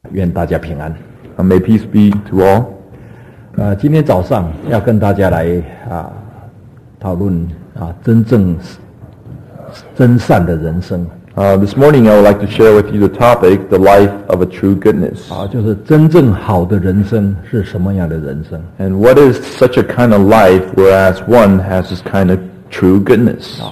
愿大家平安。 May peace be to all. 今天早上要跟大家来讨论真正真善的人生。 This morning I would like to share with you the topic, the life of a true goodness. 就是真正好的人生是什么样的人生 And what is such a kind of life whereas one has this kind of true goodness?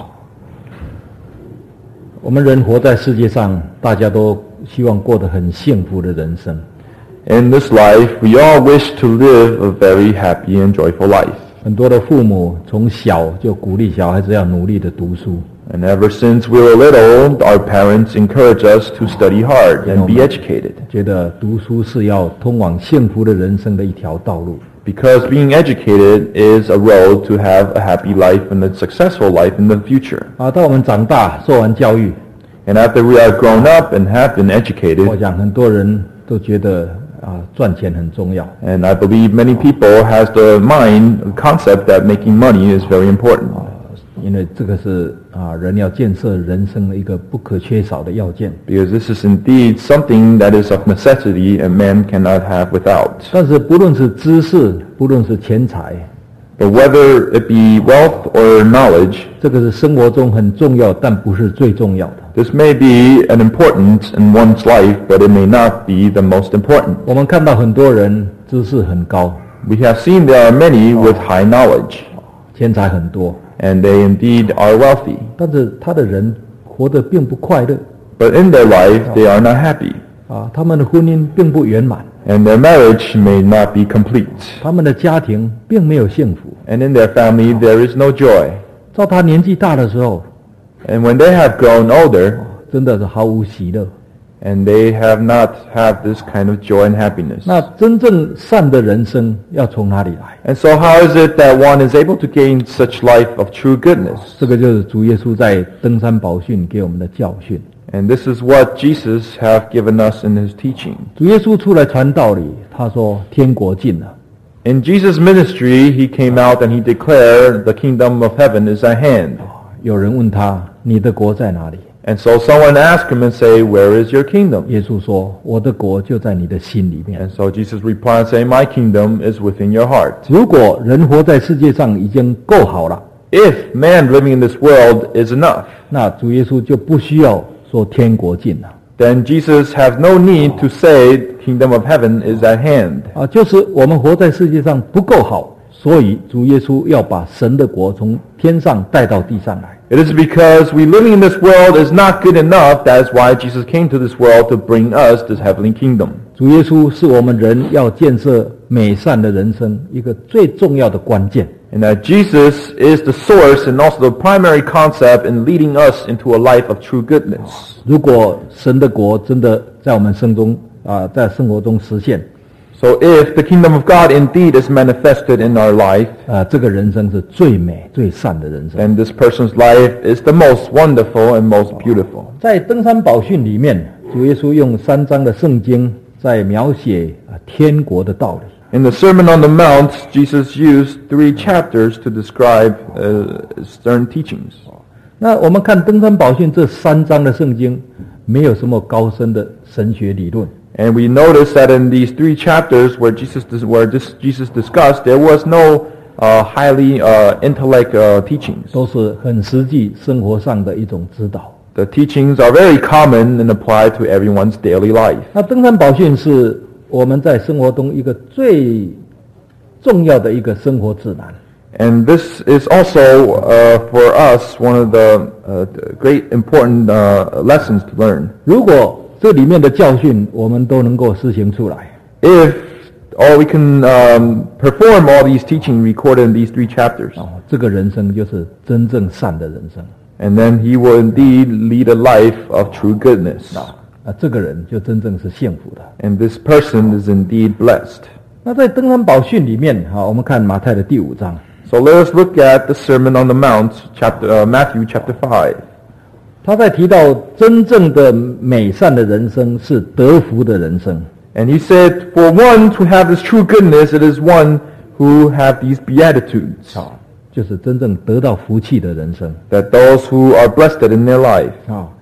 我们人活在世界上，大家都希望过得很幸福的人生。 In this life, we all wish to live a very happy and joyful life. 很多的父母从小就鼓励小孩子要努力的读书。 And ever since we were little, our parents encourage us to study hard and be educated. 觉得读书是要通往幸福的人生的一条道路。 Because being educated is a road to have a happy life and a successful life in the future. 当我们长大，受完教育， And after we are grown up and have been 我 educated, 想很多人都觉得赚钱很重要。 and I believe many people has the concept that making money is very important. 因为这个是人要建设人生的一个不可缺少的要件。 Because this is indeed something that is of necessity and man cannot have without. 但是不论是知识，不论是钱财， But whether it be wealth or knowledge, 这个是生活中很重要，但不是最重要的。 this may be an importance in one's life, but it may not be the most important. 我们看到很多人知识很高， We have seen there are many with high knowledge, 钱财很多， and they indeed are wealthy. 但是他的人活得并不快乐 But in their life, they are not happy, 他们的婚姻并不圆满， and their marriage may not be complete. 他们的家庭并没有幸福。 And in their family, there is no joy. 到他年纪大的时候， And when they have grown older, 真的是毫无喜乐。 and they have not had this kind of joy and happiness. 那真正善的人生要从哪里来？ And so how is it that one is able to gain such life of true goodness? 这个就是主耶稣在登山宝训给我们的教训。 And this is what Jesus have given us in his teaching. 主耶稣出来传道理，他说天国近了。 In Jesus' ministry, he came out and he declared the kingdom of heaven is at hand. 有人问他，你的国在哪里？ And so someone asked him and say, where is your kingdom? 耶稣说，我的国就在你的心里面。 And so Jesus replied saying, my kingdom is within your heart. 如果人活在世界上已经够好了， If man living in this world is enough, 那主耶稣就不需要说天国近了。 then Jesus has no need to say kingdom of heaven is at hand. 就是我们活在世界上不够好，所以主耶稣要把神的国从天上带到地上来。 It is because we living in this world is not good enough. That is why Jesus came to this world to bring us this heavenly kingdom. 主耶稣是我们人要建设美善的人生一个最重要的关键。 And that Jesus is the source and also the primary concept in leading us into a life of true goodness. 如果神的国真的在我们在生活中实现， So if the kingdom of God indeed is manifested in our life, 这个人生是最美最善的人生。 then this person's life is the most wonderful and most beautiful. 在登山宝训里面，主耶稣用3章的圣经在描写天国的道理。 In the Sermon on the Mount, Jesus used 3 chapters to describe certain teachings. 那我们看登山宝训这3章的圣经，没有什么高深的神学理论。 And we notice that in these 3 chapters where Jesus discussed, there was no highly intellect teachings. 都是很实际生活上的一种指导。 The teachings are very common and apply to everyone's daily life. 那登山宝训是我们在生活中一个最重要的一个生活指南。 And this is also for us one of the great important lessons to learn. 如果这里面的教训我们都能够实行出来， If we can perform all these teaching recorded in these 3 chapters, 这个人生就是真正善的人生。 and then he will indeed lead a life of true goodness. 这个人就真正是幸福的。 And this person is indeed blessed. 那在登山宝训里面，我们看马太的第5章， So let us look at the Sermon on the Mount, Matthew chapter 5. 他在提到真正的美善的人生是得福的人生。 And he said, for one to have this true goodness, it is one who have these beatitudes. 就是真正得到福气的人生。 That those who are blessed in their life.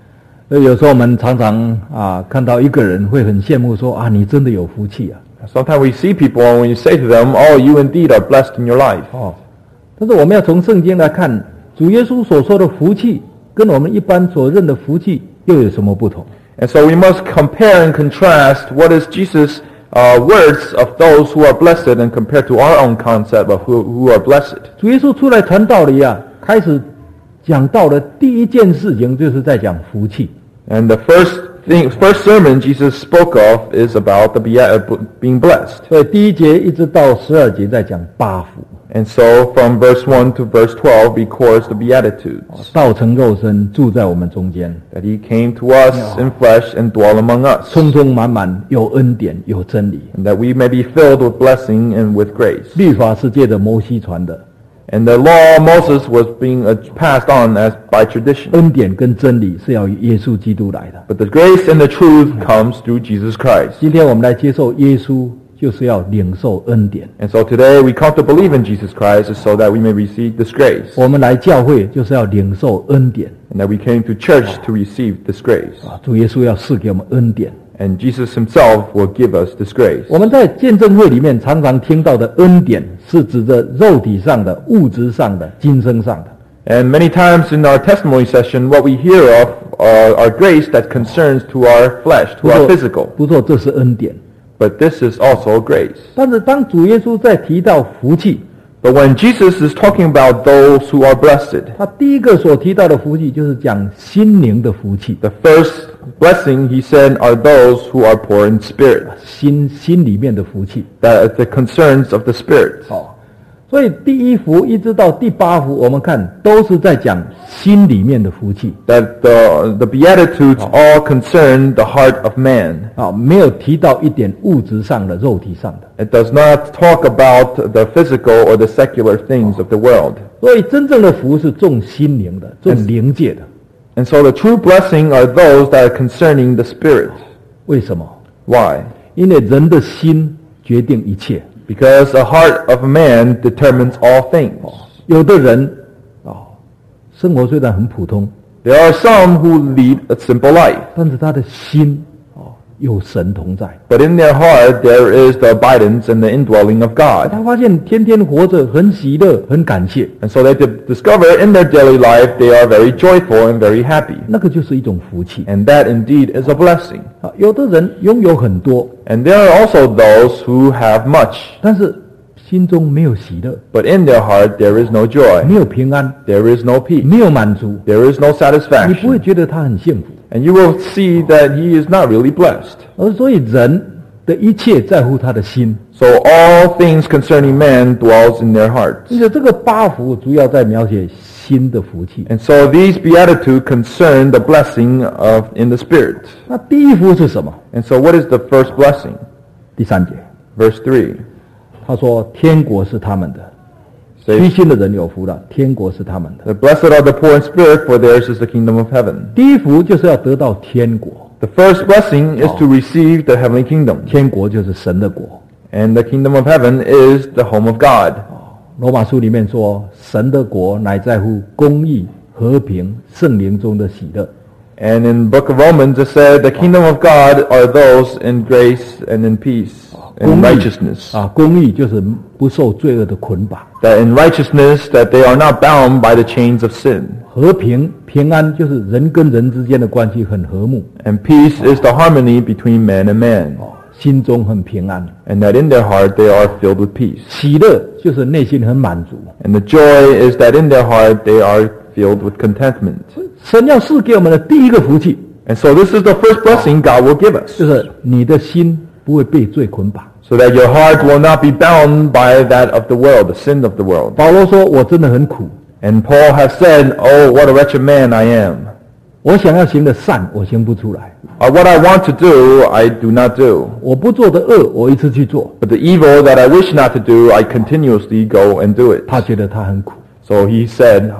所以有时候我们常常看到一个人会很羡慕说你真的有福气啊。 Sometimes we see people and when you say to them, "Oh, you indeed are blessed in your life." 但是我们要从圣经来看，主耶稣所说的福气跟我们一般所认的福气又有什么不同？ And so we must compare and contrast what is Jesus' words of those who are blessed and compared to our own concept of who are blessed. 主耶稣出来传道理开始讲道的第一件事情就是在讲福气。 And the first sermon Jesus spoke of is about being blessed. 所以第一节一直到12节在讲八福。 And so from verse 1 to verse 12 records the Beatitudes. 道成肉身住在我们中间。 That he came to us in flesh and dwell among us. 充充满满有恩典有真理。 And that we may be filled with blessing and with grace. 律法是借着摩西传的。 And the law of Moses was being passed on by tradition. 恩典跟真理是要由耶稣基督来的。 But the grace and the truth comes through Jesus Christ. 今天我们来接受耶稣，就是要领受恩典。 And so today we come to believe in Jesus Christ so that we may receive this grace. 我们来教会就是要领受恩典。 And that we came to church to receive this grace. 主耶稣要赐给我们恩典。 And Jesus himself will give us this grace. 我们在见证会里面常常听到的恩典，是指着肉体上的、物质上的、今生上的。 And many times in our testimony session, what we hear of are grace that concerns to our flesh, to our physical. 不错，这是恩典。 But this is also grace. 但是当主耶稣在提到福气， But when Jesus is talking about those who are blessed, 他第一个所提到的福气就是讲心灵的福气。 the first blessing he said are those who are poor in spirit. 心里面的福气。 That is the concerns of the spirit. 所以第一福一直到第八福，我们看都是在讲心里面的福气。 That the Beatitudes all concern the heart of man. 没有提到一点物质上的、肉体上的。 It does not talk about the physical or the secular things of the world. 所以真正的福是重心灵的、重灵界的。 And so the true blessing are those that are concerning the spirit. 为什么？ Why? 因为人的心决定一切。 Because the heart of man determines all things. 有的人生活虽然很普通， There are some who lead a simple life. 但是他的心有神同在。 But in their heart there is the abidance and the indwelling of God. 他发现天天活着很喜乐、很感谢， And so they discover in their daily life they are very joyful and very happy. 那个就是一种福气。 And that indeed is a blessing. 有的人拥有很多， And there are also those who have much. 但是心中没有喜乐， But in their heart there is no joy. 没有平安， There is no peace. 没有满足， There is no 你不会 satisfaction. 觉得他很幸福。 And you will see that he is not really blessed. 所以人的一切在乎他的心。 So all things concerning man dwells in their hearts. 因此这个八福主要在描写心的福气。 And so these Beatitudes concern the blessing in the Spirit. 那第一福是什么？ And so what is the first blessing? 第3节， Verse 3. 他说天国是他们的，虚 Says, 心的人有福了，天国是他们的。 the blessed are the poor in spirit, for theirs is the kingdom of heaven. 第一福就是要得到天国， The first blessing is to receive the heavenly kingdom. 天国就是神的国。 And the kingdom of heaven is the home of God. 罗马书里面说，神的国乃在乎公义、和平、圣灵中的喜乐。 And in book of Romans it said, the kingdom of God are those in grace and in peace and 公义 righteousness. 公义就是不受罪恶的捆绑。 That in righteousness that they are not bound by the chains of sin. 和平、平安就是人跟人之间的关系很和睦， And peace is the harmony between man and man. 心中很平安。 And that in their heart they are filled with peace. 喜乐就是内心很满足。 And the joy is that in their heart they are filled with contentment. 神要赐给我们的第一个福气， And so this is the first blessing God will give us. 就是你的心不会被罪捆绑。 So that your heart will not be bound by that of the world, the sin of the world. 保罗说：“我真的很苦， And Paul has said, oh, what a wretched man I am. 我想要行的善，我行不出来； What I want to do, I do not do. 我不做的恶，我一直去做。 But the evil that I wish not to do, I continuously go and do it. ” 他觉得他很苦， So he said,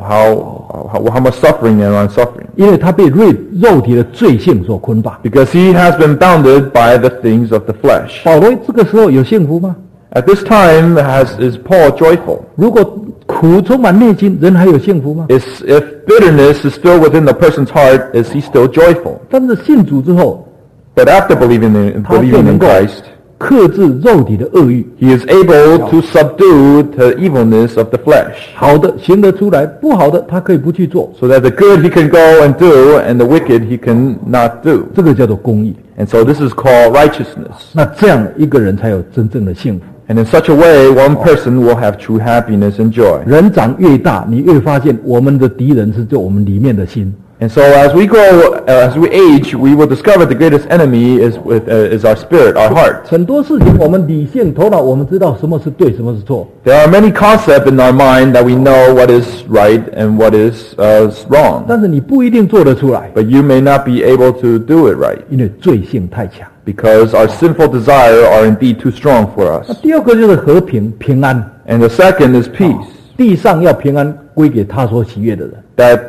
how much suffering am I suffering? 因为他被肉体的罪性所捆绑。 Because he has been bounded by the things of the flesh. 保罗这个时候有幸福吗？ At this time, is Paul joyful? 如果苦充满内心，人还有幸福吗？ If bitterness is still within the person's heart, is he still joyful? 但是信主之后， But after believing 他就 in 能够 Christ, 克制肉体的恶欲， he is able to subdue the evilness of the flesh, 好的行得出来，不好的他可以不去做， so that the good he can go and do, and the wicked he can not do. 这个叫做公义。 And so this is called righteousness. 那这样一个人才有真正的幸福。 And in such a way, one person will have true happiness and joy. 人长越大，你越发现我们的敌人是就我们里面的心。 And so as we grow, as we age, we will discover the greatest enemy is our spirit, our heart. 很多事情我们理性头脑，我们知道什么是对，什么是错。 There are many concepts in our mind that we know what is right and what is wrong. 但是你不一定做得出来， But you may not be able to do it right 因为罪性太强。 because our sinful desire are indeed too strong for 那 us. 第二个就是和平平安， And the second is peace. 地上要平安归给他所喜悦的人， That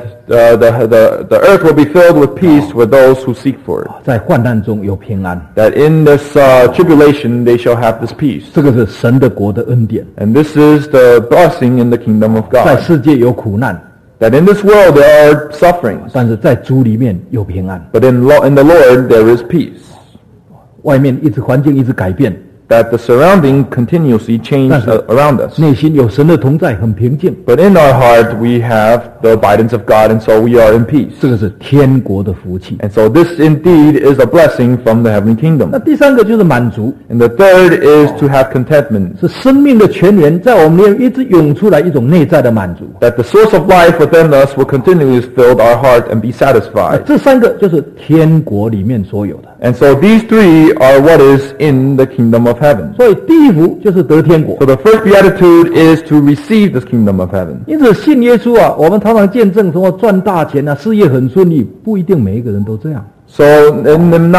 the earth will be filled with peace for those who seek for it. 在患难中有平安， That in this tribulation they shall have this peace. 这个是神的国的恩典。 And this is the blessing in the kingdom of 在 God. 世界有苦难， That in this world there are sufferings, 但是在主里面有平安。 but in the Lord there is peace. 外面一直环境一直改变， That the surrounding continuously change around us. 内心有神的同在，很平静。 But in our heart we have the abidance of God, and so we are in peace. 这个是天国的福气。 And so this indeed is a blessing from the heavenly 那 kingdom. 第三个就是满足， And the third is to have contentment. 是生命的泉源在我们里面一直涌出来一种内在的满足。 That the source of life within us will continually fill our heart and be 那 satisfied. 这三个就是天国里面所有的。 And so these three are what is in the kingdom of heaven. 所以第一福就是得天国 So。the first beatitude is to receive this kingdom of heaven. 因此信耶稣啊，我们常常见证什么赚大钱啊，事业很顺利，不一定每一个人都这样。 So it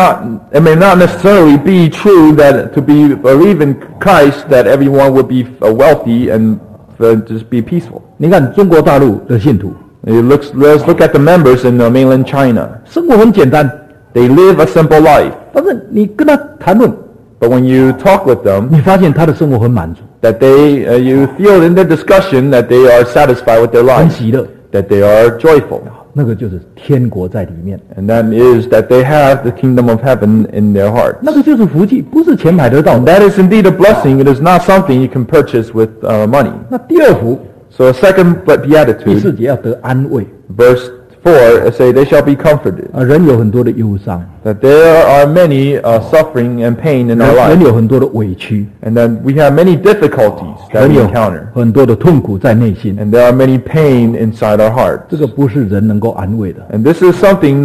may not necessarily be true that to believe in Christ that everyone would be wealthy and just be peaceful. 你看中国大陆的信徒， Let's look at the members in mainland China. 生活很简单， They live a simple life, 但是你跟他谈论， but when you talk with them, 你发现他的生活很满足， that you feel in their discussion that they are satisfied with their 很 life, 喜乐， that they are joyful. 那个就是天国在里面， And that is that they have the kingdom of heaven in their heart. 那个就是福气，不是钱买得到 And 的。 that is indeed a blessing. It is not something you can purchase with money. 那第二福， So the second 第四 beatitude, 节要得安慰 verse 4, it say, they shall be comforted. 啊，人有很多的忧伤， That there are many suffering and pain in our 人 life. 有很多的委屈， And then we have many difficulties that 人 we 有 encounter. 很多的痛苦在内心， And there are many pain inside our hearts. 这个不是人能够安慰的。 And this is something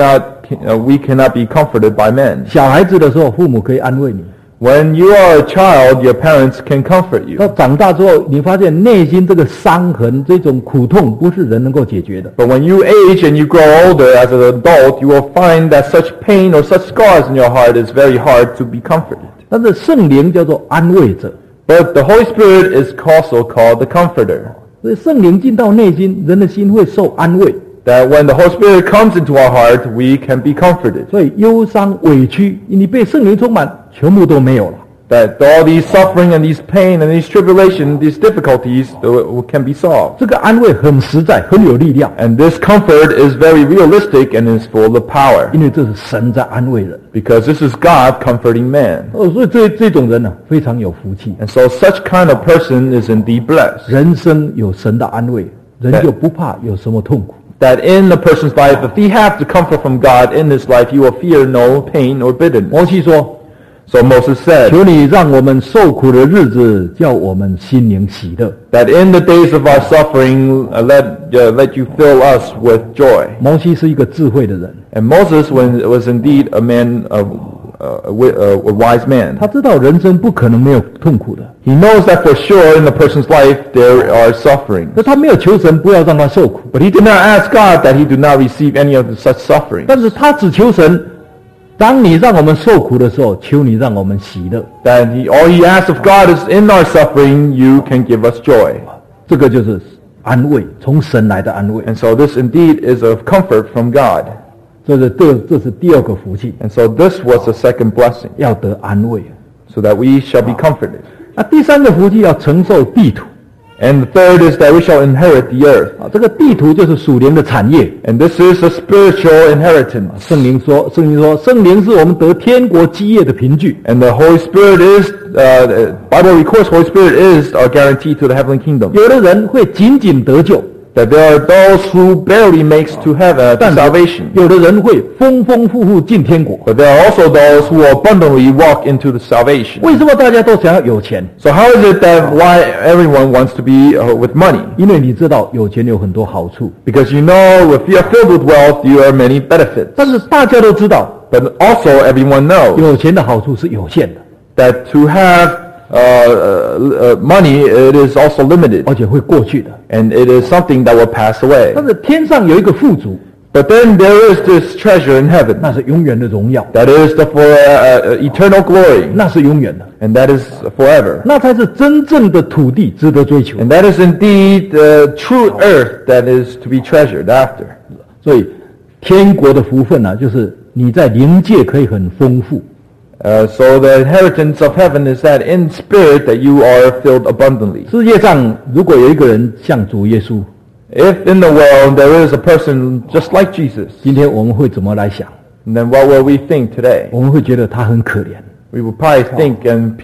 we cannot be comforted by men. 小孩子的时候，父母可以安慰你； When you are a child, your parents can comfort you. 到长大之后，你发现内心这个伤痕、这种苦痛，不是人能够解决的。 But when you age and you grow older as an adult, you will find that such pain or such scars in your heart is very hard to be comforted. 但是圣灵叫做安慰者， But the Holy Spirit is also called the Comforter. 所以圣灵进到内心，人的心会受安慰。 That when the Holy Spirit comes into our heart, we can be comforted. 所以忧伤、委屈，你被圣灵充满，全部都没有了。 That all these suffering and these pain and these tribulation, these difficulties can be solved. 这个安慰很实在，很有力量， And this comfort is very realistic and is full of power. 因为这是神在安慰人。 Because this is God comforting man. 所以这种人呢、非常有福气。 And so such kind of person is indeed blessed. 人生有神的安慰，人就不怕有什么痛苦。 That in the person's life, if he has the comfort from God in his life, he will fear no pain or bitterness. 摩西说 So Moses：“ said 求你让我们受苦的日子，叫我们心灵喜乐。” that in the days of our suffering, let you fill us with joy. 摩西是一个智慧的人， And Moses was indeed a man of a wise man. 他知道人生不可能没有痛苦的， He knows that for sure in the person's life there are suffering. 那他没有求神不要让他受苦， But he did not ask God that he do not receive any of such suffering. 但是他只求神，当你让我们受苦的时候，求你让我们喜乐。 That all he asks of God is in our suffering, you can give us joy. 这个就是安慰，从神来的安慰。 And so this indeed is a comfort from God. 这是第二个福气， And so this was the second blessing, 要得安慰。 so that we shall be comforted. 那第三个福气要承受地土。 And the third is that we shall inherit the earth. 这个地土就是属灵的产业。 And this is a spiritual inheritance. 圣经说，圣灵是我们得天国基业的凭据。 And the Holy Spirit is, Bible records Holy Spirit is our guarantee to the heavenly kingdom. 有的人会仅仅得救， That there are those who barely makes to heaven, to salvation. 有的人会丰丰富富进天国。 But there are also those who abundantly walk into the salvation. 为什么大家都想要有钱？ So how is it that why everyone wants to be with money? 因为你知道有钱有很多好处， Because you know if you are filled with wealth, you have many benefits. 但是大家都知道， But also everyone knows 有钱的好处是有限的， that to have money, it is also limited. 而且会过去的。 And it is something that will pass away. 但是天上有一个富足， But then there is this treasure in heaven. 那是永远的荣耀， That is for eternal glory. 那是永远的， And that is forever. 那才是真正的土地值得追求。 And that is indeed the true earth that is to be treasured after. 所以天国的福分呢，就是你在灵界可以很丰富。 So the inheritance of heaven is that in spirit that you are filled abundantly. 世界上如果有一个人像主耶稣， If in the world there is a person just like Jesus, 今天我们会怎么来想？ then what will we think today? 我们会觉得他很可怜， We will probably think and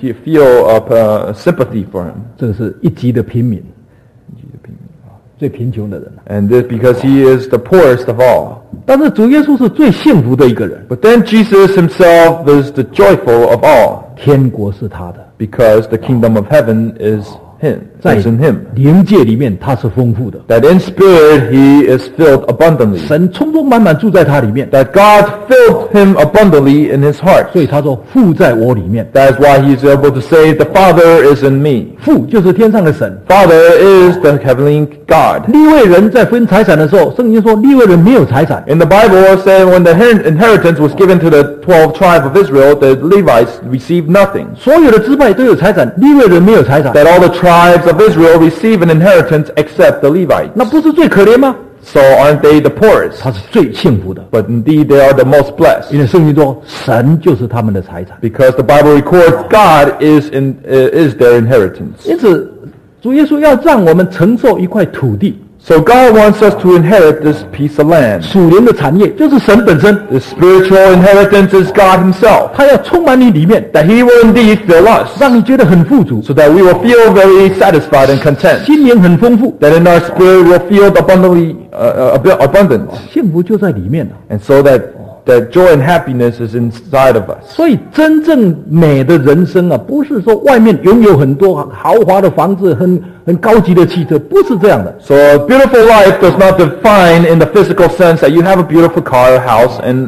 feel sympathy for him. 这个是一级的平民，最贫穷的人。 And this because he is the poorest of all. 但是主耶稣是最幸福的一个人， But then Jesus himself is the joyful of all, 天国是他的， because the kingdom of heaven is him, 在 is in him. 灵界里面他是丰富的， That in spirit he is filled abundantly. 神充充满满住在他里面， That God filled him abundantly in his heart. 所以他说父在我里面， That is why he is able to say, the Father is in me. 父就是天上的神。 Father is the heavenly God. 利未人在分财产的时候，圣经说利未人没有财产， In the Bible, it said when the inheritance was given to the 12 tribes of Israel, the Levites received nothing. 所有的支派都有财产，利未人没有财产， That all the tribes of Israel receive an inheritance except the Levites. 那不是最可怜吗？ So aren't they the poorest? 他是最幸福的， But indeed they are the most blessed. 因为圣经说神就是他们的财产。 Because the Bible records God is their inheritance. 因此，主耶稣要让我们承受一块土地， So God wants us to inherit this piece of land. 属灵的产业就是神本身， The spiritual inheritance is God himself. 他要充满你里面， That he will indeed fill us. 让你觉得很富足， So that we will feel very satisfied and content. 心灵很丰富， That in our spirit we'll feel abundantly abundant. 幸福就在里面了。 And so that joy and happiness is inside of us. 所以，真正美的人生啊，不是说外面拥有很多豪華的房子、很高級的汽车，不是这样的。 So a beautiful life does not define in the physical sense that you have a beautiful car, house, and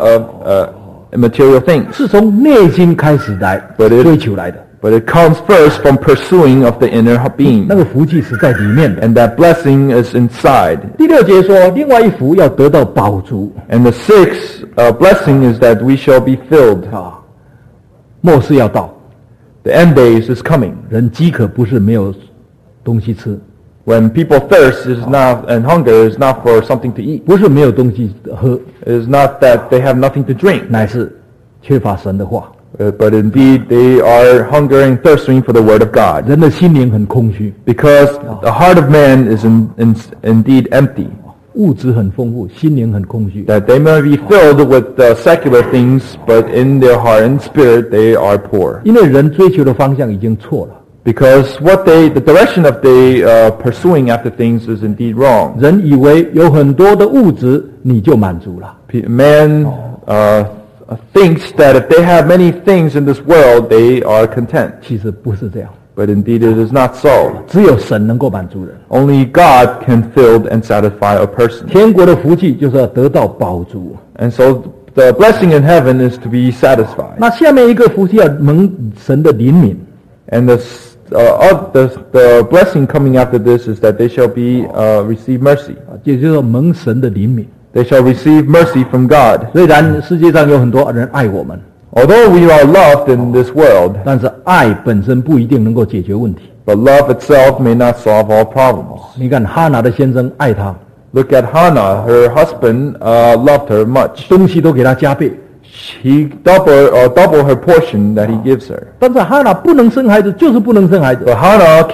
material things. 是从内心开始来 But it- 追求来的， But it comes first from pursuing of the inner being. 那个福气是在里面的。 And that blessing is inside. 第六节说，另外一福要得到饱足 And the sixth blessing is that we shall be filled. 啊，末世要到， The end days is coming. 人饥渴不是没有东西吃， When people thirst is not, and hunger is not for something to eat. 不是没有东西喝， It is not that they have nothing to drink. 乃是缺乏神的话， But indeed they are hungering, thirsting for the word of God. 人的心灵很空虚， Because the heart of man is indeed empty. 物质很丰富，心灵很空虚。 That they may be filled with secular things, but in their heart and spirit they are poor. 因为人追求的方向已经错了， Because the direction of pursuing after things is indeed wrong. 人以为有很多的物质你就满足了， Man thinks that if they have many things in this world, they are content. 其实不是这样， But indeed it is not so. 只有神能够满足人。 Only God can fill and satisfy a person. 天国的福气就是要得到饱足。 And so the blessing in heaven is to be satisfied. 那下面一个福气要蒙神的怜悯， And the blessing coming after this is that they shall be receive mercy. 也就是说蒙神的怜悯。 They shall receive mercy from God. 虽然世界上有很多人爱我们， Although we are loved in this world, 但是爱本身不一定能够解决问题。 but love itself may not solve all problems. 你看哈拿的先生爱她， Look at Hannah. Her husband loved her much. 东西都给她加倍， he double her portion that he gives her. 但是哈拿不能生孩子，就是不能生孩子。 But Hannah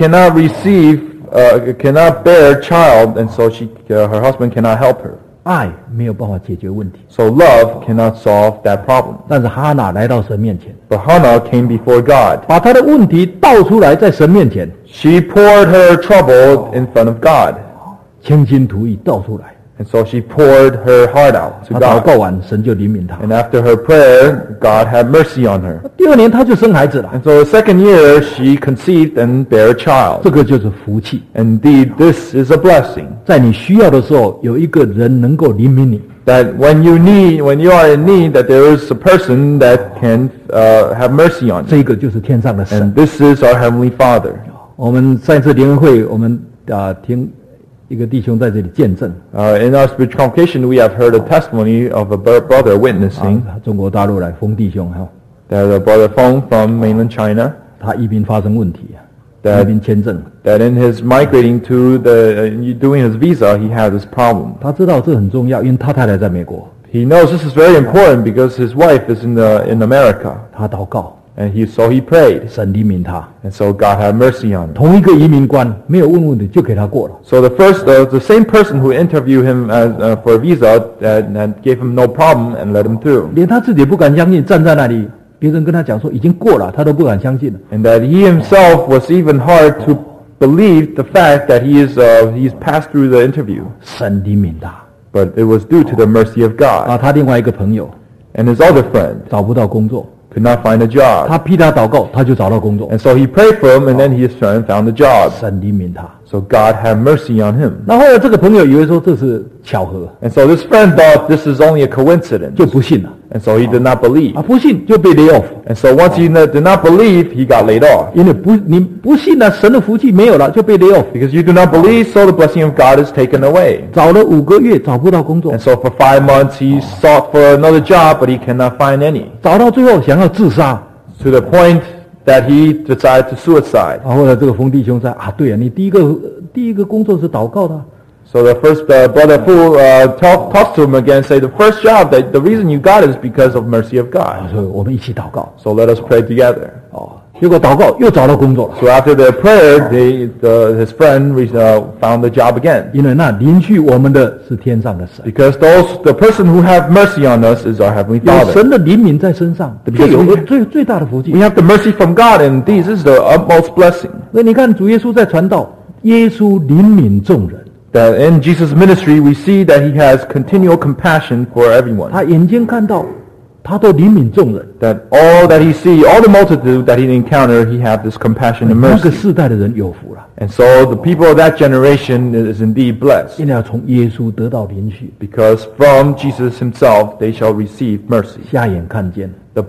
cannot bear a child, and so her husband cannot help her. 爱没有办法解决问题， So love cannot solve that problem. 但是哈拿来到神面前， But Hannah came before God. 把她的问题倒出来，在神面前 She poured her trouble in front of God. 倾心吐意倒出来。 And so she poured her heart out 她 to 祷 God. 告完，神就怜悯她。 And after her prayer, God had mercy on her. 第二年她就生孩子了， And so the second year, she conceived and bare a child. 这个就是福气。 Indeed, this is a blessing. 在你需要的时候，有一个人能够怜悯你。 That when you are in need, that there is a person that can have mercy on you. 这个就是天上的神。 And this is our Heavenly Father. 我们上一次联合会，我们听一个弟兄在这里见证， In our spiritual convocation, we have heard a testimony of a brother witnessing 中国大陆来封弟兄哈， that a brother phoned from mainland China 他移民发生问题， 对移民签证， that in his migrating to doing his visa, he had this problem. 他知道这很重要，因为他太太在美国， He knows this is very important because his wife is in America, 他祷告， and so he prayed, 神怜悯他。 and so God had mercy on him. 同一个移民官没有问问题就给他过了， So the same person who interviewed him for a visa and gave him no problem and let him through, 连他自己不敢相信，站在那里，别人跟他讲说已经过了，他都不敢相信了。 and that he himself was even hard to believe the fact that he's passed through the interview. 神怜悯他。 But it was due to the mercy of God. 他另外一个朋友 And his other friend 找不到工作， could not find a job. 他替他祷告，他就找到工作。 And so he prayed for him, and then his friend found a job. 神怜悯他。 So God had mercy on him. 那后来这个朋友以为说这是巧合， And so this friend thought this is only a coincidence. 就不信了。 And so he did not believe. 不信就被 lay off， And so once he did not believe, he got laid off. 因为你不信了，神的福气没有了，就被 lay off。 Because you do not believe, so the blessing of God is taken away. 找了5个月找不到工作 And，so for 5 months, he sought for another job, but he cannot find any. 找到最后想要自杀。 To the point that he decided to suicide. 后来这个冯弟兄在对啊，你第一个工作是祷告的。 So the first brother Fu talks to him again, say the first job, that the reason you got it is because of mercy of God. 所以我们一起祷告。 So let us pray together. 结果祷告又找到工作了， So after their prayer, his friend found the job again. 因为那临续我们的是天上的神， Because the person who have mercy on us is our Heavenly 有 Father. 神的怜悯在身上，就有最大的福气 We。have the mercy from God, and this is the utmost blessing. 所以你看主耶稣在传道，耶稣怜悯众人， That in Jesus' ministry, we see that he has continual compassion for everyone. 他眼睛看到，他都怜悯众人。 That all that he see, all the multitude that he encountered, he have this compassion and 那个 mercy. 世代的人有福了， And so the people of that generation is indeed blessed. 因为要从耶稣得到连续， Because from Jesus himself they shall receive mercy. 瞎眼看见， The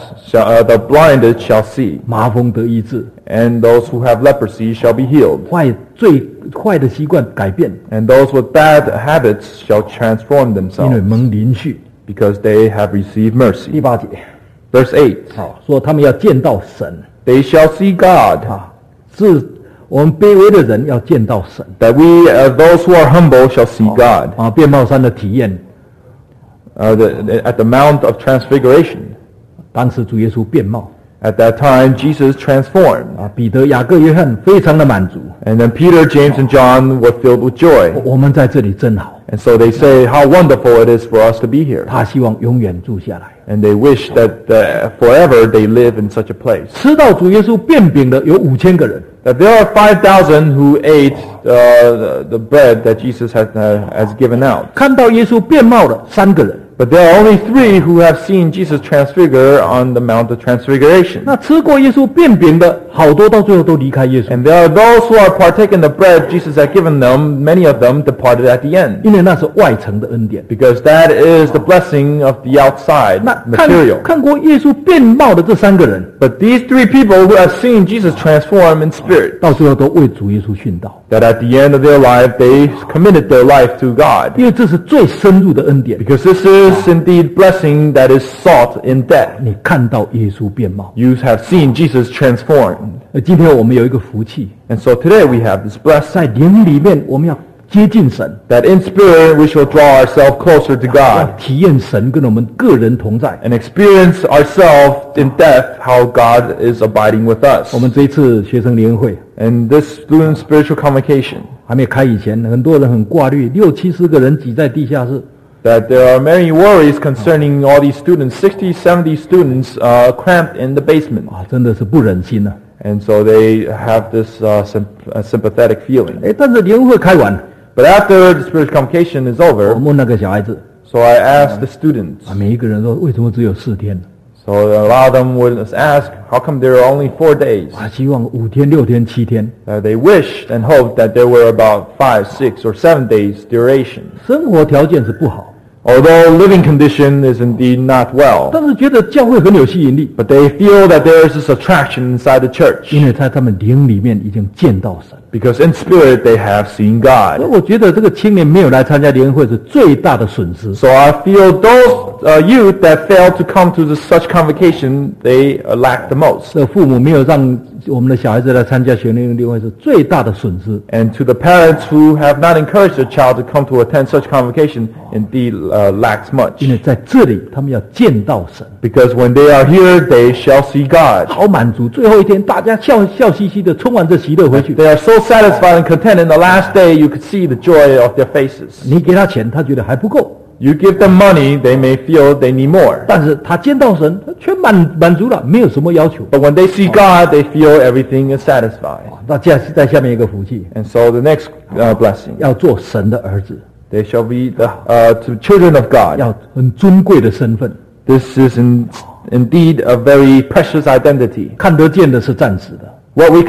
the blinded shall see, 麻风得医治， and those who have leprosy shall be healed. 最坏的习惯改变， And those with bad habits shall transform 因为 themselves, 蒙连续。 because they have received mercy. 第8节， Verse 8, 说他们要见到神 they shall see God, 是我们卑微的人要见到神 that we, those who are humble, shall see God. 变貌山的体验， At the Mount of Transfiguration, 当时主耶稣变貌 at that time Jesus transformed. 彼得、雅各、约翰非常的满足。 And then Peter, James, and John were filled with joy. 我们在这里真好， And so they say how wonderful it is for us to be here. 他希望永远住下来。 And they wish that forever they live in such a place. 吃到主耶稣变饼的有5000个人， That there are 5,000 who ate the bread that Jesus has given out. 看到耶稣变貌的3个人。 But there are only 3 who have seen Jesus transfigure on the Mount of Transfiguration. 那吃过耶稣变饼的好多，到最后都离开耶稣， And there are those who are partaking the bread Jesus had given them. Many of them departed at the end. 因为那是外层的恩典。 Because that is the blessing of the outside 那 material. 看过耶稣变貌的这3个人， But these 3 people who have seen Jesus transform in spirit, 到最后都为主耶稣殉道， that at the end of their life, they committed their life to God. 因为这是最深入的恩典。 Because this is indeed blessing that is sought in death. 你看到耶稣变貌。 You have seen Jesus transform. 今天我们有一个福气， And so today we have this blessing. 在灵里面，我们要接近神， that in spirit we shall draw ourselves closer to 要 God 体验神跟我们个人同在。 and experience ourselves in depth how God is abiding with us. 我们这一次学生联谊会 And this student spiritual convocation, 还没开以前，很多人很挂虑，60-70个人挤在地下室， that there are many worries concerning all these students, 60, 70 students cramped in the basement. 真的是不忍心啊。 And so they have this sympathetic feeling. 但是联谊会开完， But after the spiritual convocation is 我 over, 问那个小孩子， so I asked the students. 每一个人说为什么只有4天？ So a lot of them would ask, how come there are only 4 days? 希望5天、6天、7天。 They wished and hoped that there were about 5, 6, or 7 days duration. 生活条件是不好， Although living condition is indeed not well, 但是觉得教会很有吸引力， but they feel that there is this attraction inside the church 因为在他们灵里面已经见到神。 because in spirit they have seen 所以 God. 我觉得这个青年没有来参加联谊会是最大的损失。 So I feel those youth that fail to come to such convocation, they lack the most. 这父母没有让我们的小孩子来参加学联谊会是最大的损失。 And to the parents who have not encouraged their child to come to attend such convocation, indeed lacks much. 因为在这里他们要见到神， Because when they are here, they shall see God. 好满足。最后一天大家笑嘻嘻的，充满着喜乐回去。 They are so satisfied and content. In the last day, you could see the joy of their faces. 你给他钱，他觉得还不够， You give them money, they may feel they need more. 但是他见到神，他全满足了，没有什么要求。 But when they see God, they feel everything is satisfied. 那在下面一个福气， And so the next blessing, 要做神的儿子， they shall be to children of God. 要很尊贵的身份。 This is indeed a very precious identity. 看得见的是暂时的， What we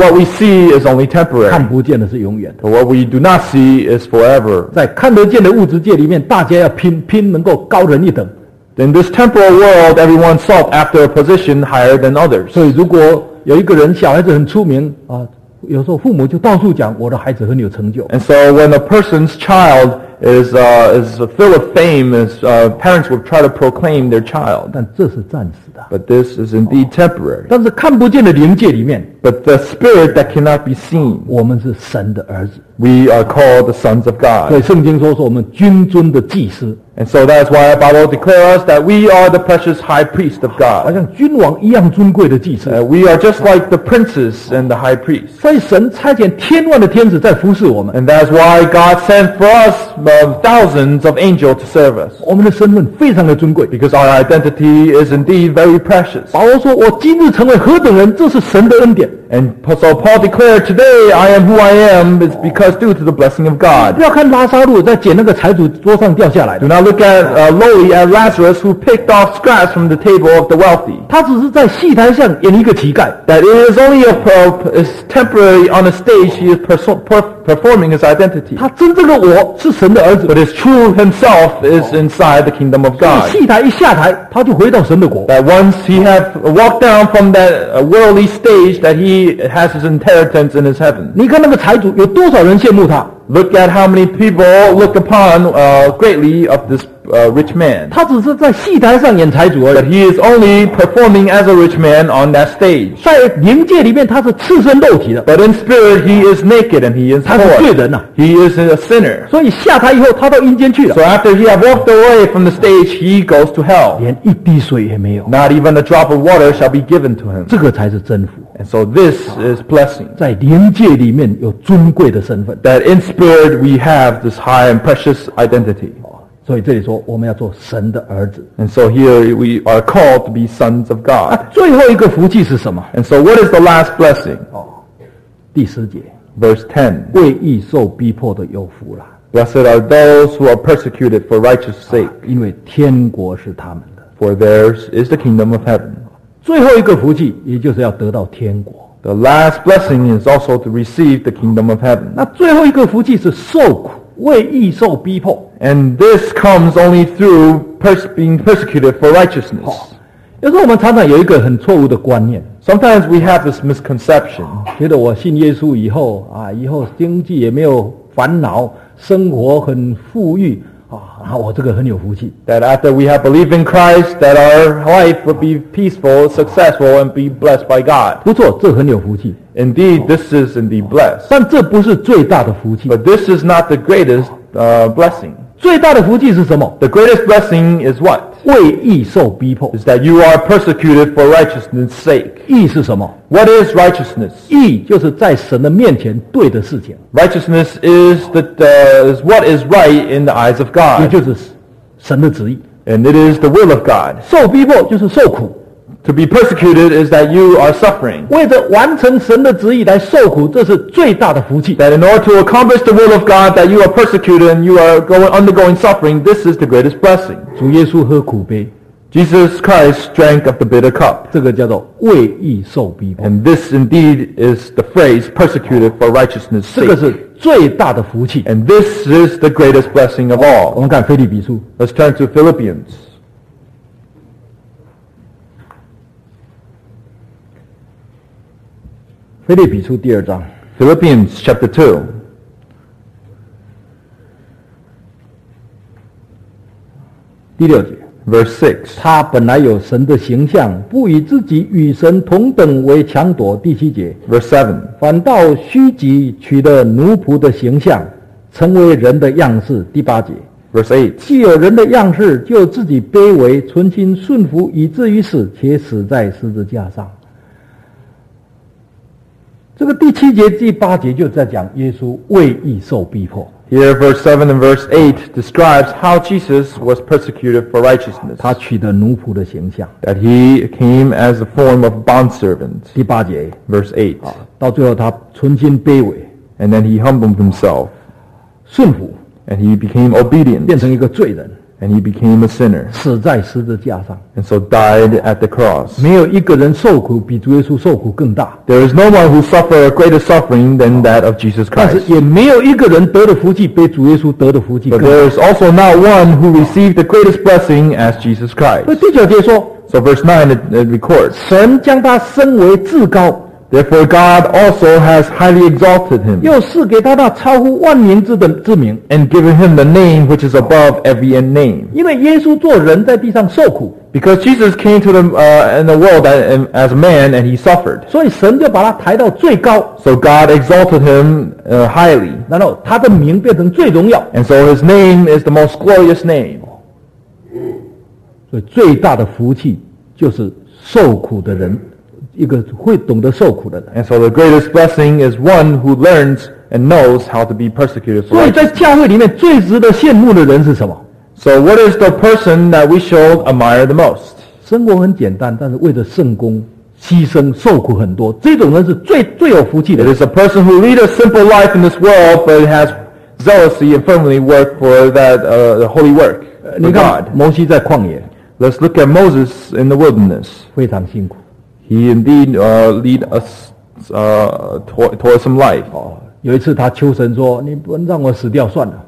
see is only 看 temporary. 不见的是永远的。 But what we do not see is forever. 在看得见的物质界里面，大家要拼能够高人一等。 In this temporal world, everyone sought after a position higher than others. 所以如果有一个人小孩子很出名啊，有时候父母就到处讲我的孩子很有成就。 And so when a person's child is full of fame, parents will try to proclaim their child. 但这是暂时的。 But this is indeed temporary. 但是看不见的灵界里面， But the spirit that cannot be seen, 我们是神的儿子。 we are called the sons of 所以 God. 圣经说是我们君尊的祭司， And so that's why the Bible declares us that we are the precious high priest of 好 God. 像君王一样尊贵的祭司。 We are just like the princes and the high priest. 所以神差遣天万的天使在服侍我们， And that's why God sent for us thousands of angels to serve us. 我们的身份非常的尊贵。 Because our identity is indeed very precious. 保罗说：“我今日成为何等人，这是神的恩典。 And so Paul declared, today I am who I am, is because due to the blessing of 不 God. 要看拉撒路在捡那个财主桌上掉下来 Do 的， not look at lowly at Lazarus who picked off scraps from the table of the wealthy. 他只是在戏台上演一个乞丐。 That it is only is temporary on a stage. He is performing his identity. 他真正的我是神的儿子。 But his true himself is inside the kingdom of God. 戏台一下台，他就回到神的国。 That once he had walked down from that worldly stage, that he has his inheritance in his heaven. 你看那个财主有多少人羡慕他？ Look at how many people look upon greatly of this rich man. 他只是在戏台上演财主而 But 已。 he is only performing as a rich man on that stage. 在灵界里面，他是赤身肉体的， But in spirit, he is naked and he is 他是罪 poor. 人呐、 He is a sinner. 所以下台以后，他到阴间去了 So，after he had walked away from the stage, he goes to hell. 连一滴水也没有。 Not even a drop of water shall be given to him. 这个才是真福。 And so this is blessing. 在灵界里面有尊贵的身份， That in spirit we have this high and precious identity. 所以这里说我们要做神的儿子。 And so here we are called to be sons of God. 最后一个福气是什么？ And so what is the last blessing? 第10节， Verse 10. 为义受逼迫的有福了， Blessed are those who are persecuted for righteous sake, 因为天国是他们的。 for theirs is the kingdom of heaven. 最后一个福气，也就是要得到天国。 The last blessing is also to receive the kingdom of heaven. 那最后一个福气是受苦，为义受逼迫。 And this comes only through being persecuted for righteousness. 有时候我们常常有一个很错误的观念， Sometimes we have this misconception 觉得我信耶稣以后以后经济也没有烦恼，生活很富裕我这个很有福气。 that after we have believed in Christ, that our life would be peaceful, successful, and be blessed by God. 不错，这很有福气。 Indeed, this is indeed blessed. 但这不是最大的福气。 But this is not the greatest blessing. 最大的福气是什么？ The greatest blessing is what? 为义受逼迫。 Is that you are persecuted for righteousness' sake. 义是什么？ What is righteousness? 义就是在神的面前对的事情， Righteousness is what is right in the eyes of 也 God. 就是神的旨意。 And it is the will of God. 受逼迫就是受苦， To be persecuted is that you are suffering. 为着完成神的旨意来受苦，这是最大的福气。 That in order to accomplish the will of God, that you are persecuted and you are undergoing suffering, this is the greatest blessing. 主耶稣喝苦杯， Jesus Christ drank of the bitter cup. 这个叫做为义受逼迫， And this indeed is the phrase, persecuted for righteousness' 这个 sake. 是最大的福气。 And this is the greatest blessing of 我 all. 们看腓立比书， Let's turn to Philippians. 腓立比书第2章 Philippians chapter 2. 第6节。 Verse 6. 他本来有神的形象，不以自己与神同等为强夺。第7节， Verse 7. 反倒虚己，取了奴仆的形象，成为人的样式。第8节， Verse 8. 既有人的样式，就自己卑微，存心顺服，以至于死，且死在十字架上。这个第7节、第8节就在讲耶稣为义受逼迫。 Here, verse 7 and verse 8 describes how Jesus was persecuted for righteousness. 他取得奴仆的形象。 That he came as a form of bondservant. 第8节， Verse 8. 到最后他存心卑微， And then he humbled himself. 顺服， And he became obedient. 变成一个罪人， And he became a sinner. 死在十字架上。 And so died at the cross. 没有一个人受苦比主耶稣受苦更大， There is no one who suffered a greater suffering than that of Jesus 但是 Christ. 也没有一个人得的福气比主耶稣得的福气 But 更大。 there is also not one who received the greatest blessing as Jesus 所以 Christ. 第9节说， So verse 9 it records, 神将他升为至高， Therefore God also has highly exalted him 又赐给他那超乎万民之名。 and given him the name which is above every name. 因为耶稣做人在地上受苦， Because Jesus came to in the world as a man and he suffered. 所以神就把他抬到最高， So God exalted him highly. 然后他的名变成最荣耀。 And so his name is the most glorious name. 所以最大的福气就是受苦的人，一个会懂得受苦的人。 And so the greatest blessing is one who learns and knows how to be persecuted for 所以在 righteousness. 教会里面最值得羡慕的人是什么？ So what is the person that we should admire the most? 生活很简单，但是为了圣功牺牲受苦很多，这种人是最有福气的 It 人。 is a person who leads a simple life in this world but has zealously and firmly worked for that holy work 你 for 看 God. 摩西在旷野 Let's look at Moses in the wilderness. 非常辛苦， He indeed lead us towards some life. 有一次他求神说：“你不能让我死掉算了，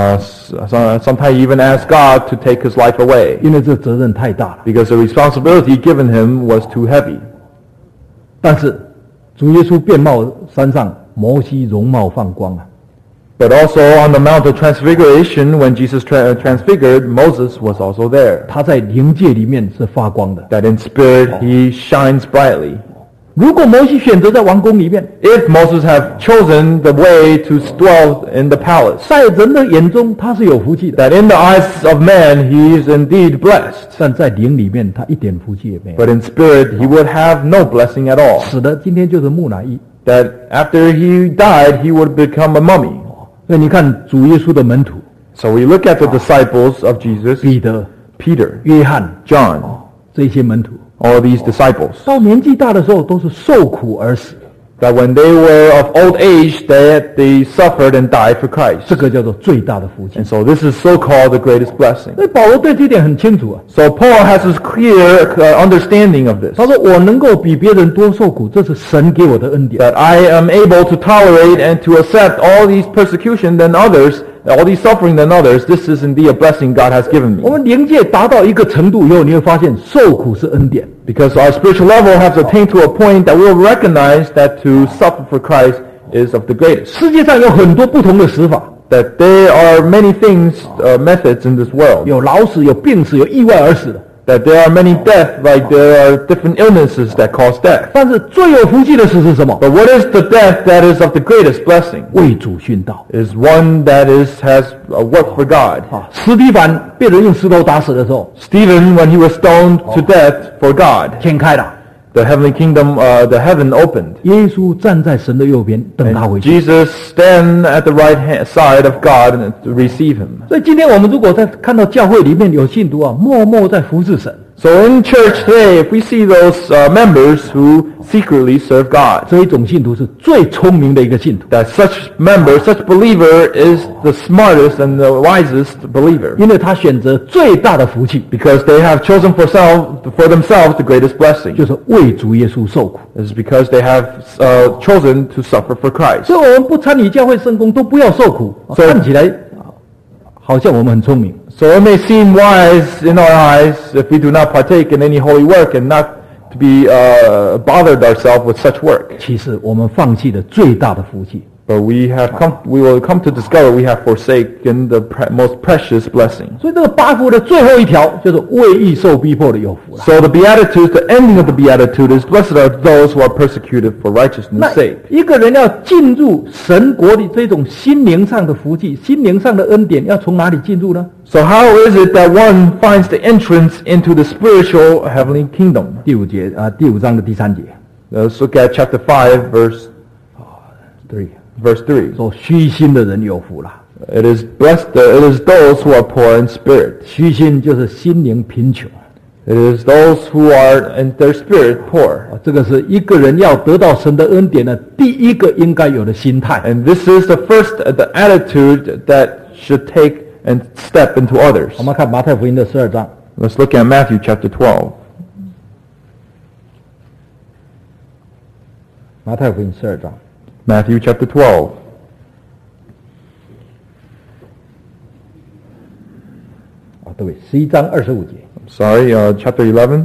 Sometimes he even asked God to take his life away 因为这责任太大了。 because the responsibility given him was too heavy. ” 但是主耶稣变貌山上，摩西容貌放光啊。 But also on the Mount of Transfiguration, when Jesus transfigured, Moses was also there. 他在灵界里面是发光的。 That in spirit he shines brightly. 如果摩西选择在王宫里面， If Moses had chosen the way to dwell in the palace, 在人的眼中他是有福气的， that in the eyes of man he is indeed blessed, 但在灵里面他一点福气也没有。 but in spirit he would have no blessing at all. 死的今天就是木乃伊。 That after he died, he would become a mummy. 所以你看主耶稣的门徒， So we look at the disciples of Jesus, 彼得、 Peter, 约翰 John, 这些门徒， all these disciples, 到年纪大的时候都是受苦而死， that when they were of old age, that they suffered and died for Christ. 这个叫做最大的福气 And。so this is so-called the greatest blessing. 所以保罗对这一点很清楚啊， So Paul has this clear understanding of this. 他说：“我能够比别人多受苦，这是神给我的恩典。 That I am able to tolerate and to accept all these persecution than others, all these suffering than others. This is indeed a blessing God has given ” 我 me. 们灵界达到一个程度以后，你会发现受苦是恩典。 Because our spiritual level has attained to a point that we'll recognize that to suffer for Christ is of the greatest. 世界上有很多不同的死法， That there are many things, methods in this world. 有老死，有病死，有意外而死的。 That there are many deaths, like there are different illnesses that cause death. 但是最有福气的事是什么？ But what is the death that is of the greatest blessing? 为主殉道。 Is one that has a work for God. 司提反被人用石头打死的时候， Stephen, when he was stoned to death for God, 天开了， the heavenly kingdom, the heaven opened. 耶稣站在神的右边，等他 And 回去。 Jesus stand at the right hand side of God and to receive him. 所以今天我们如果在看到教会里面有信徒默默在服侍神， So in church today, if we see those members who secretly serve God, 这一种信徒是最聪明的一个信徒， that such member, such believer is the smartest and the wisest believer, 因为他选择最大的福气， because they have chosen for themselves the greatest blessing. 就是为主耶稣受苦。 It's because they have chosen to suffer for Christ. 所以我们不参与教会圣工，都不要受苦。看起来好像我们很聪明， So it may seem wise in our eyes if we do not partake in any holy work and not to be bothered ourselves with such work. 其实我们放弃了最大的福气。 But we will come to discover we have forsaken the most precious blessing. 所以这个八福的最后一条就是为义受逼迫的有福了。 So the Beatitudes, the ending of the Beatitude is, blessed are those who are persecuted for 那 righteousness' sake. 一个人要进入神国里这种心灵上的福气、心灵上的恩典，要从哪里进入呢？ So how is it that one finds the entrance into the spiritual heavenly kingdom? 第五章的第3节 Let's look at chapter 5, verse 3. 说虚心的人有福了。 It is blessed, it is those who are poor in spirit. 虚心就是心灵贫穷。 It is those who are in their spirit poor. 这个是一个人要得到神的恩典的第一个应该有的心态。 And this is the attitude that should take and step into others. 我们看马太福音的12章， Let's look at Matthew chapter 12. 马太福音12章。 Matthew chapter 12. 对，11章25节。 Sorry, chapter 11.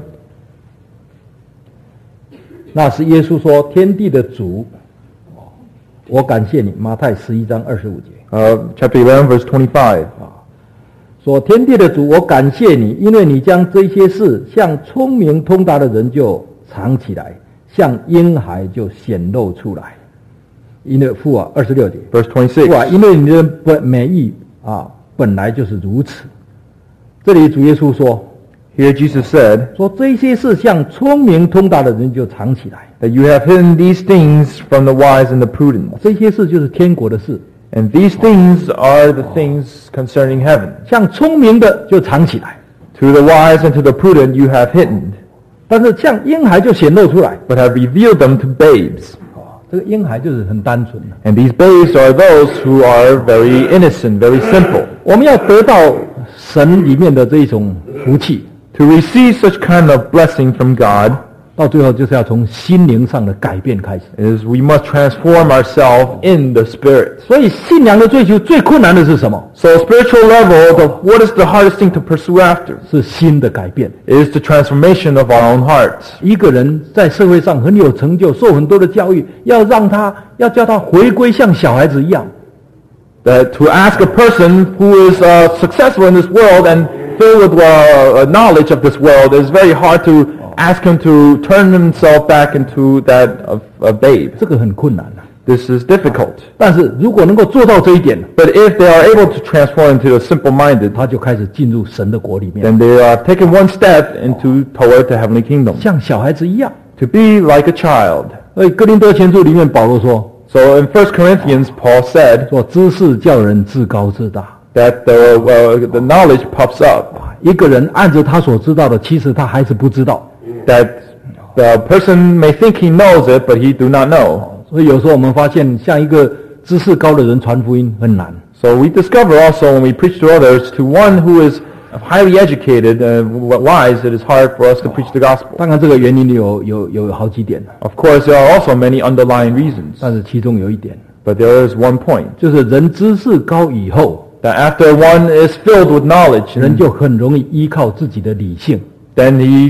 那是耶稣说：“天地的主，我感谢你。”马太11章25节。 Chapter 11, verse 25. 说：“天地的主，我感谢你，因为你将这些事向聪明通达的人就藏起来，向婴孩就显露出来。”因为父啊，26节。 Verse 26. 父啊，因为你的美意本来就是如此。这里主耶稣说。 Here Jesus said 说这些事向聪明通达的人就藏起来， that you have hidden these things from the wise and the prudent. 这些事就是天国的事， And these things are the things concerning heaven. 像聪明的就藏起来， To the wise and to the prudent you have hidden, 但是像婴孩就显露出来。 but have revealed them to babes. 这个婴孩就是很单纯的。 And these babes are those who are very innocent, very simple. 我们要得到神里面的这一种福气， To receive such kind of blessing from God 到最后就是要从心灵上的改变开始。 is we must transform ourselves in the spirit. 所以信仰的追求最困难的是什么？ So spiritual level, what is the hardest thing to pursue after? 是心的改变。 It is the transformation of our own hearts. 一个人在社会上很有成就，受很多的教育，要叫他回归像小孩子一样。 That to ask a person who is successful in this world and filled with knowledge of this world, is very hard to ask him to turn himself back into that of a babe. 这个很困难。 This is difficult. 但是如果能够做到这一点， But if they are able to transform into a simple-minded, 他就开始进入神的国里面， then they are taking one step toward the heavenly kingdom. 像小孩子一样。 To be like a child. 所以哥林多前书里面保罗说 So in 1 Corinthians, Paul said 说知识叫人自高自大。 that the knowledge puffs up. 一个人按着他所知道的，其实他还是不知道。 That the person may think he knows it, but he do not know. 所以有时候我们发现，像一个知识高的人传福音很难。 So we discover also when we preach to others, to one who is highly educated and wise, it is hard for us to preach the gospel. 当然，这个原因有好几点， Of course, there are also many underlying reasons. 但是其中有一点， But there is one point, 就是人知识高以后， that after one is filled with knowledge, 人就很容易依靠自己的理性， then he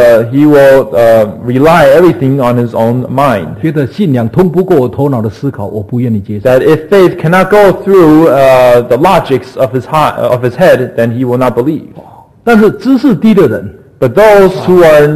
will rely everything on his own mind. 觉得信仰通不过我头脑的思考，我不愿意接受。 That if faith cannot go through the logics of his head, then he will not believe. 但是知识低的人， But those who are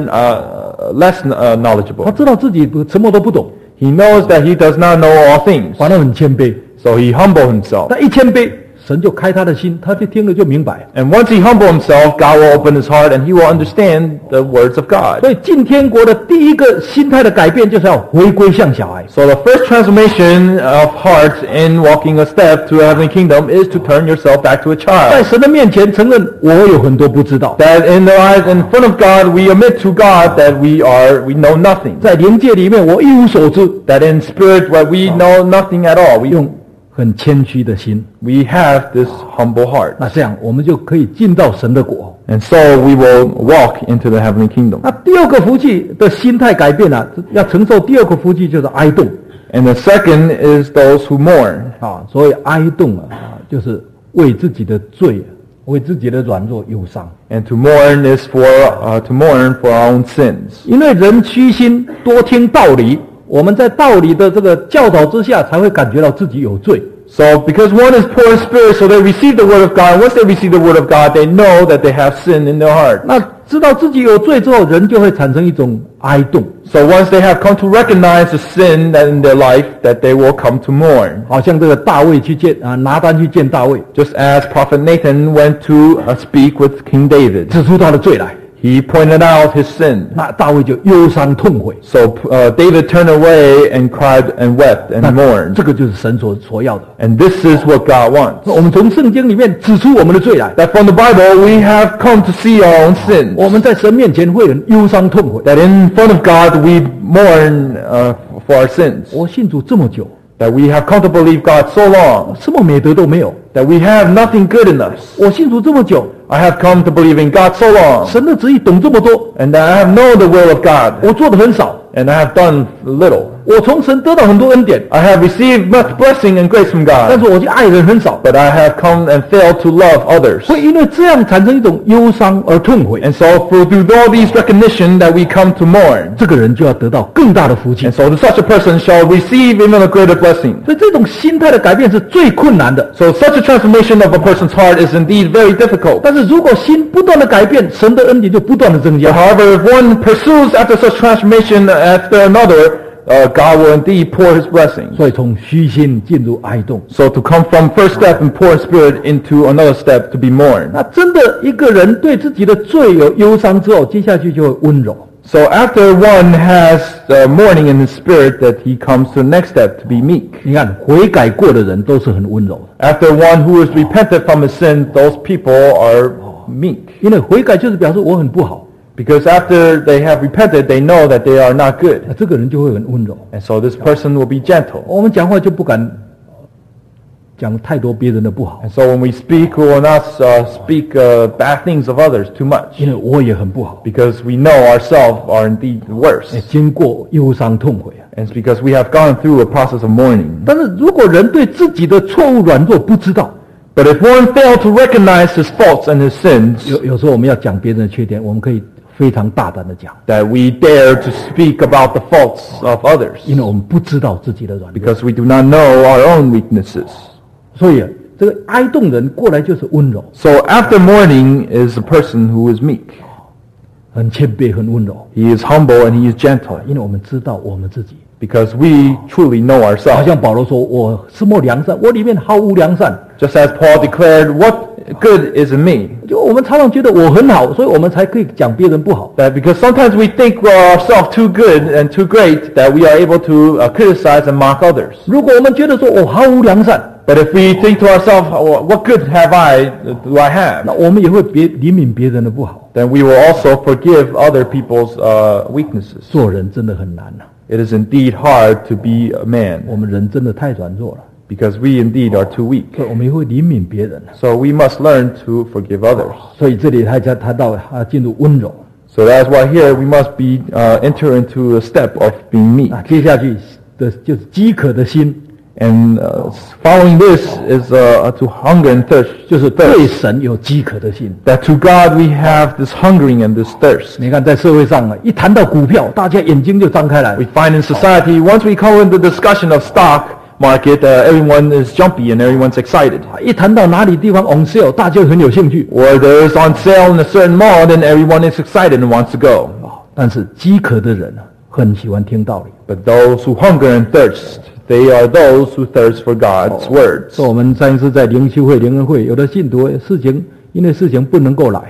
less 他 knowledgeable, 知道自己什么都不懂， he knows that he does not know all things. 反而很谦卑。 So he humbled himself. 但一谦卑，神就开他的心，他就听了就明白。 And once he humbled himself, God will open his heart and he will understand the words of God. 所以进天国的第一个心态的改变，就是要回归像小孩。 So the first transformation of heart in walking a step to the heavenly kingdom is to turn yourself back to a 在 child. 神的面前承认我有很多不知道， That in the eyes, in front of God, we admit to God that we know nothing. 在灵界里面我一无所知， That in spirit, we know nothing at all. 用很谦虚的心， We have this humble heart. 那这样我们就可以进到神的国。 And so we will walk into the heavenly kingdom. 那第二个福气的心态改变啊，要承受第二个福气就是哀痛 And the second is those who mourn. 啊，所以哀痛啊，就是为自己的罪、为自己的软弱忧伤。 And to mourn is to mourn for our own sins. 因为人虚心多听道理，我们在道理的这个教导之下，才会感觉到自己有罪。 So because one is poor in spirit, so they receive the word of God. Once they receive the word of God, they know that they have sin in their heart. 那知道自己有罪之后，人就会产生一种哀痛， So once they have come to recognize the sin that in their life, that they will come to mourn. 好像这个大卫去见拿单去见大卫， Just as Prophet Nathan went to speak with King David. 指出他的罪来， He pointed out his sin. 那大卫就忧伤痛悔。 So David turned away and cried and wept and 那 mourned. 这个就是神所要的。 And this is what God wants. 我们从圣经里面指出我们的罪来， That from the Bible we have come to see our own sins. 我们在神面前会很忧伤痛悔。 That in front of God we mourn for our sins. 我信主这么久， That we have come to believe God so long. 什么美德都没有。 That we have nothing good in us. 我信主这么久， I have come to believe in God so long. 神的旨意懂这么多， And that I have known the will of God. 我做的很少。 And I have done little. 我从神得到很多恩典， I have received much blessing and grace from 但 God. 是我去爱人很少， But I have come and failed to love others. 会因为这样产生一种忧伤而痛悔。 And so through all these recognition that we come to mourn. 这个人就要得到更大的福气 And。so such a person shall receive even a greater blessing. 所以这种心态的改变是最困难的。 So such a transformation of a person's heart is indeed very difficult. 但是如果心不断的改变，神的恩典就不断的增 But 加。 however, if one pursues after such transformation after another, God will indeed pour His blessings. 所以从虚心进入哀痛， So to come from first step in poor spirit into another step to be mourned. 那真的一个人对自己的罪有忧伤之后，接下去就会温柔。 So after one has mourning in his spirit, that he comes to the next step to be meek. 你看悔改过的人都是很温柔的， After one who has repented from his sin, those people are meek. 因为悔改就是表示我很不好， Because after they have repented, they know that they are not good. 那这个人就会很温柔。 And so this person will be gentle. 我们讲话就不敢讲太多别人的不好， And so when we speak, we will not speak bad things of others too much. 因为我也很不好。 Because we know ourselves are indeed worse. 经过忧伤痛悔啊。 And it's because we have gone through a process of mourning. 但是如果人对自己的错误软弱不知道， But if one failed to recognize his faults and his sins, 有时候我们要讲别人的缺点，我们可以非常大胆的讲， that we dare to speak about the faults of others. 因为我们不知道自己的软弱。 Because we do not know our own weaknesses. 所以这个哀痛人过来就是温柔， So after mourning is a person who is meek. 很谦卑，很温柔， He is humble and he is gentle. 因为我们知道我们自己。 Because we truly know 好 ourselves. 像保罗说：“我是莫良善，我里面毫无良善。 Just as Paul declared, what good is in me? ” 就我们常常觉得我很好，所以我们才可以讲别人不好。 That because sometimes we think we're ourselves too good and too great that we are able to criticize and mock others. 如果我们觉得说我毫无良善， But if we think to ourselves, what good do I have? 那我们也会怜悯别人的不好。 Then we will also forgive other people's weaknesses. 做人真的很难呐、 It is indeed hard to be a man 我们人真的太软弱了， because we indeed are too weak. 所以我们也会怜悯别人。 So we must learn to forgive others. 所以这里他才谈到进入温柔。 So that's why here we must be enter into a step of being meek. 接下去的就是饥渴的心， And following this is to hunger and thirst. 就是对神有饥渴的心。 That to God we have this hungering and this thirst. 你看，在社会上一谈到股票，大家眼睛就张开来 We find in society, once we come into the discussion of stock, market, everyone is jumpy and everyone's excited. 一谈到哪里地方 on sale， 大家就很有兴趣。 Or there's on sale in a certain mall, then everyone is excited and wants to go. 但是饥渴的人很喜欢听道理。 But those who hunger and thirst, they are those who thirst for God's words. 所以我们上一次在灵修会、灵恩会，有的信徒事情因为事情不能够来，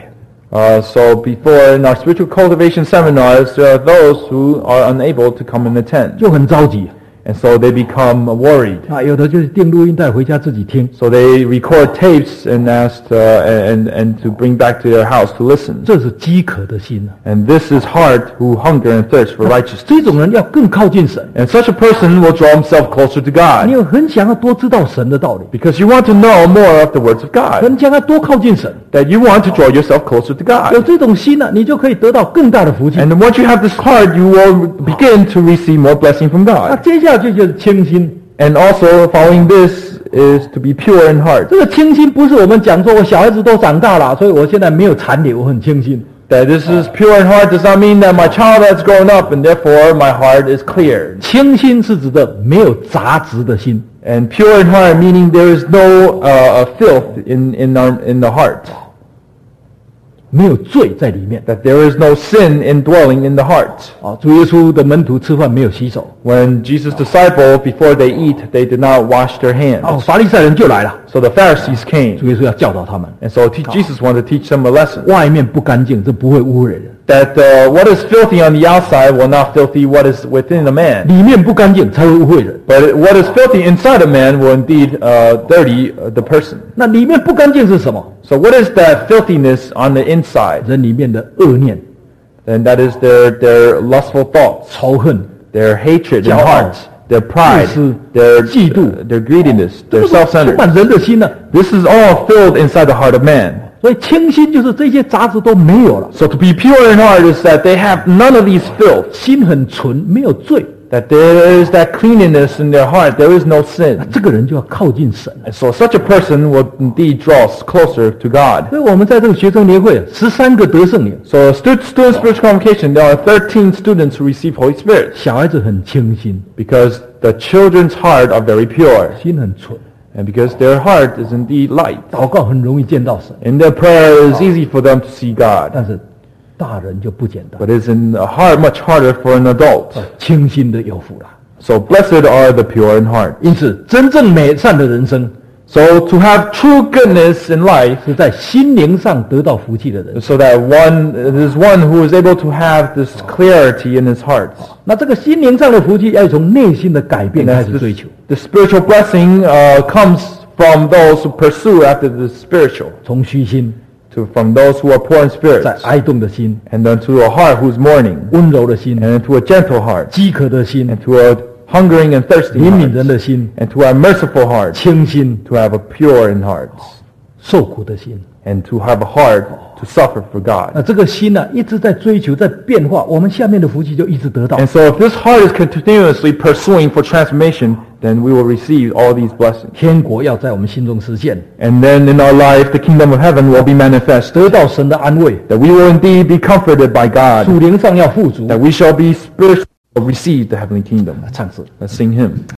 So before in our spiritual cultivation seminars, there are those who are unable to come and attend. 就很着急。 And so they become worried. 有的就是订录音带回家自己听， So they record tapes and asked and to bring back to their house to listen. 这是饥渴的心。 And this is heart who hunger and thirst for righteousness. 这种人要更靠近神， And such a person will draw himself closer to 你 God 有很想要多知道神的道理， because you want to know more of the words of God. 很想要多靠近神。 That you want to draw yourself closer to 有 God. 这种心呢，你就可以得到更大的福气。 And once you have this heart, you will begin to receive more blessing from 那 God. 接下去就是清心。 And also following this is to be pure in heart. 这个清心不是我们讲说我小孩子都长大了，所以我现在没有残留，我很清心。 That this is pure in heart does not mean that my child has grown up and therefore my heart is clear. 清心是指的没有杂质的心， And pure in heart meaning there is no filth in the heart. 没有罪在里面。 That there is no sin indwelling in the heart. 主耶稣的门徒吃饭没有洗手， When Jesus' disciples, before they eat, they did not wash their hands. 法利赛人就来了， So the Pharisees 主 came. 耶稣要教导他们， And so Jesus wanted to teach them a lesson. 外面不干净，这不会污秽人； That what is filthy on the outside will not filthy what is within a man. 里面不干净才会污秽人。 But what is filthy inside a man will indeed dirty the person. 那里面不干净是什么？ So what is that filthiness on the inside? 人里面的恶念、 And that is their lustful thoughts, 仇恨、 their hatred in 骄傲、 heart, their pride, 自私、 their 嫉妒、 their greediness, 这 their 是充 self-centered. 满人的心呢。 This is all filled inside the heart of man. 所以清心就是这些杂质都没有了， So to be pure in heart is that they have none of these filth. 心很纯，没有罪。 That there is that cleanliness in their heart. There is no sin. 这个人就要靠近神。 And so such a person will indeed draw us closer to God. 所以我们在这个学生联会，13个得圣灵， So student spiritual convocation, there are 13 students who receive Holy Spirit 小孩子很清心， because the children's heart are very pure 心很纯， and because their heart is indeed light. 祷告很容易见到神。 In their prayer, it is easy for them to see God. 但是大人就不简单， But it's much harder for an adult. 清心的有福了。 So blessed are the pure in heart. 因此，真正美善的人生 So to have true goodness in life, 是在心灵上得到福气的人。 so that there's one who is able to have this clarity in his heart. 那这个心灵上的福气，要从内心的改变 And 开 that's 始追求， the spiritual blessing comes from those who pursue after the spiritual, 从虚心， from those who are poor in spirit, 在哀动的心、 and then to a heart who's mourning, 温柔的心、 and to a gentle heart, 饥渴的心、 and to a hungering and thirsty 怜悯 heart, 人的心、 and to a merciful heart, 清心、 to have a pure in heart, 受苦的心。 and to have a heart to suffer for God. 那这个心呢，一直在追求，在变化，我们下面的福气就一直得到。 And so if this heart is continuously pursuing for transformation, then we will receive all these blessings. 天国要在我们心中实现， And then in our life, the kingdom of heaven will be manifest, 得到神的安慰， that we will indeed be comforted by God, 属灵上要富足。 that we shall be spiritually receive the heavenly kingdom. 唱诗。 Let's sing hymn.